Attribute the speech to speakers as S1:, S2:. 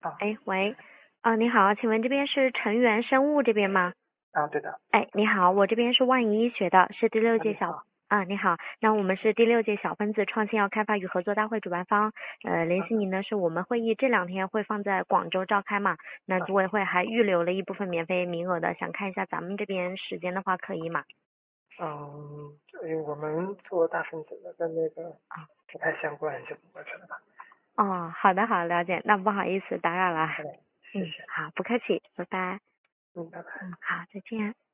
S1: 啊
S2: 哎，喂，你好，请问这边是成源生物这边吗？
S1: 对的。
S2: 哎，你好，我这边是万宜医学的，是第六届小，
S1: 你好。
S2: 你好，那我们是第六届小分子创新药开发与合作大会主办方，联系
S1: 啊
S2: 您呢是我们会议这2天会放在广州召开嘛，那
S1: 啊
S2: 组委会还预留了一部分免费名额的，想看一下咱们这边时间的话可以吗？
S1: 因为我们做大分子的跟那个
S2: 啊，
S1: 不太相关，就不过去了吧。
S2: 哦，好的好，了解，那不好意思打扰了，
S1: 好的，谢谢。
S2: 好，不客气，拜拜，
S1: 拜拜。
S2: 好，再见。